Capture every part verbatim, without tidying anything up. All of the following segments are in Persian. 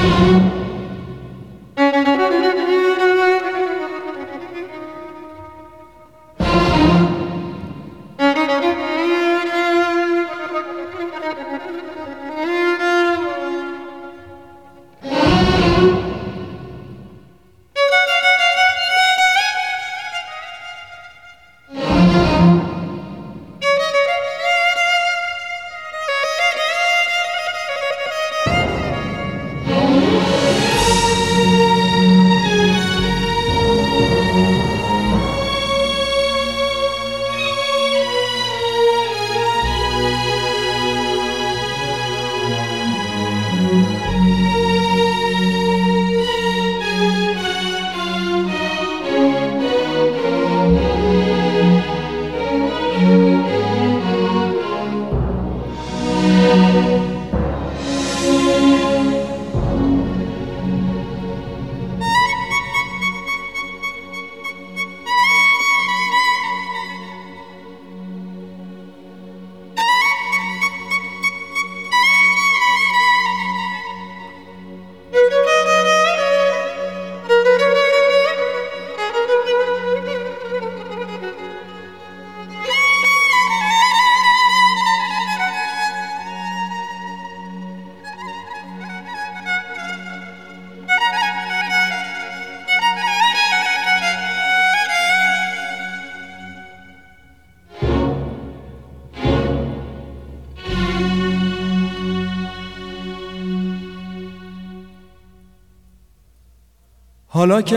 حالا که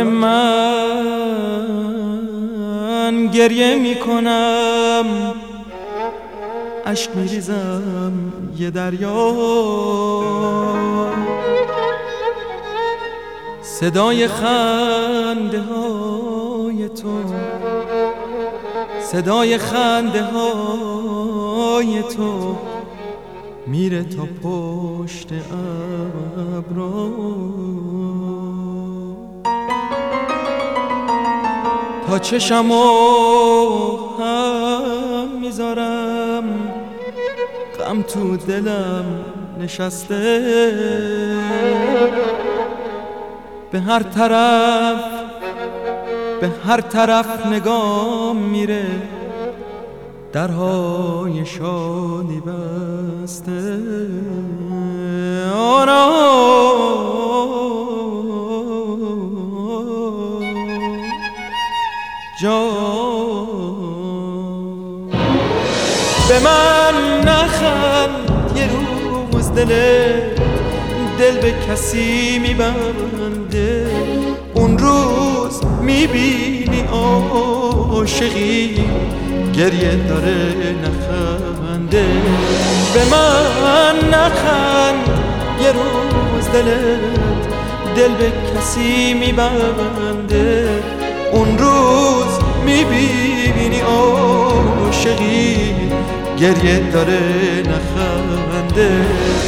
من گریه میکنم، اشک میریزم یه دریا، صدای خنده های تو، صدای خنده های تو میره تا پشت ابرا، تا چشمو هم میذارم، غم تو دلم نشسته، به هر طرف به هر طرف نگام میره، درهای شادی بسته. آنا جان به من نخند، یه روز دل دل به کسی میبنده، اون روز میبینی عاشقی گریه داره نخنده. به من نخند، یه روز دلت دل به کسی میبنده، اون روز میبینی عاشقی گریه داره نخنده.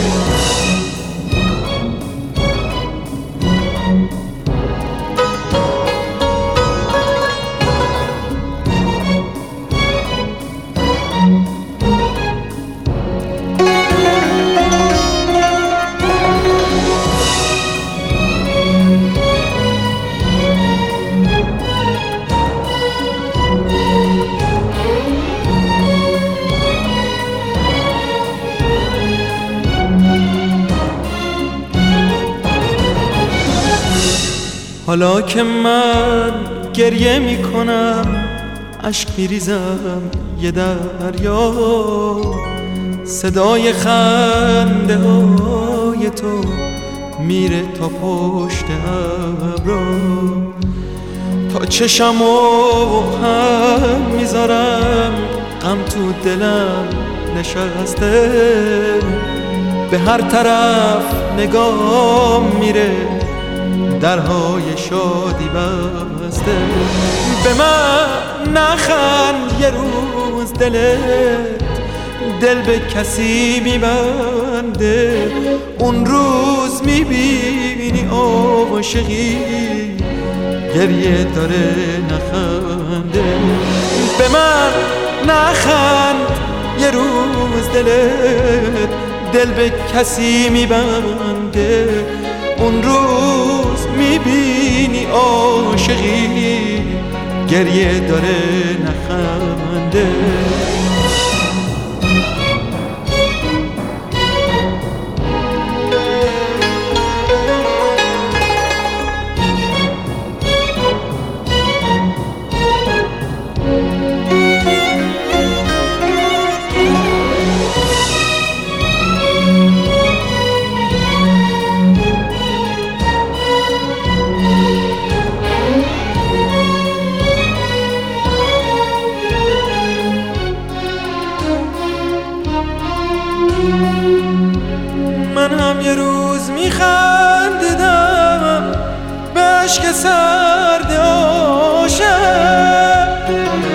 حالا که من گریه میکنم، اشک میریزم یه دریا، صدای خنده های تو میره تا پشت ابرا، تا چشمو هم میذارم، غم تو دلم نشسته، به هر طرف نگاه میره، درهای شادی بسته. به من نخند، یه روز دلت دل به کسی میبنده، اون روز میبینی عاشقی گریه داره نخنده. به من نخند، یه روز دلت دل به کسی میبنده، اون روز میبینی عاشقی گریه داره نخنده. من هم یه روز میخندیدم به عشق سرد عاشق،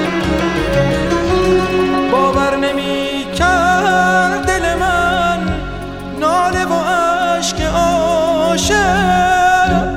باور نمیکرد دل من ناله و عشق عاشق.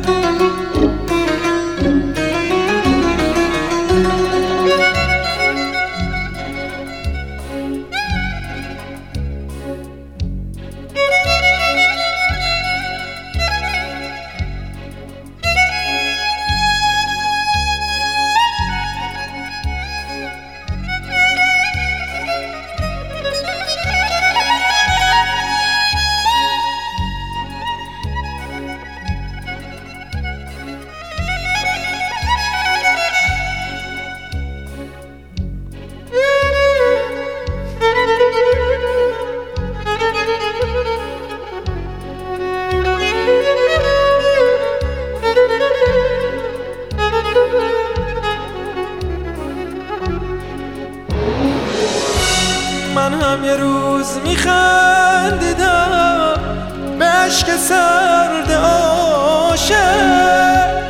من هم یه روز میخندیدم به عشق سرد عاشق،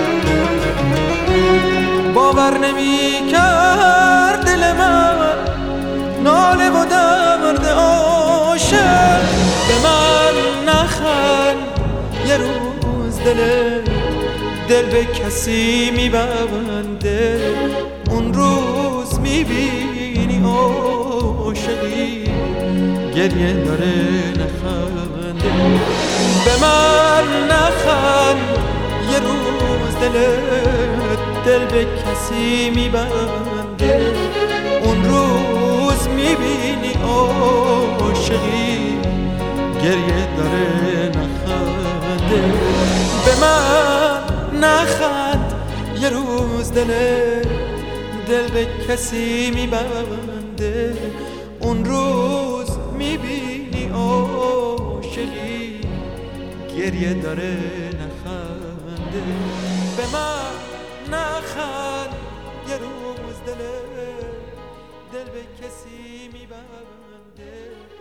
باور نمیکرد دل من ناله و درد عاشق. به من نخند یه روز دل دل به کسی میبنده، اون روز میبینی عاشقی گریه داره نخنده. به من نخند یه روز دل دل به کسی میبنده، اون روز میبینی عاشقی گریه داره نخنده. به من نخند یه روز دل دل به کسی میبنده، اون روز میبینی عاشقی گریه داره نخنده. به من نخند یه روز دل دل به کسی میبنده.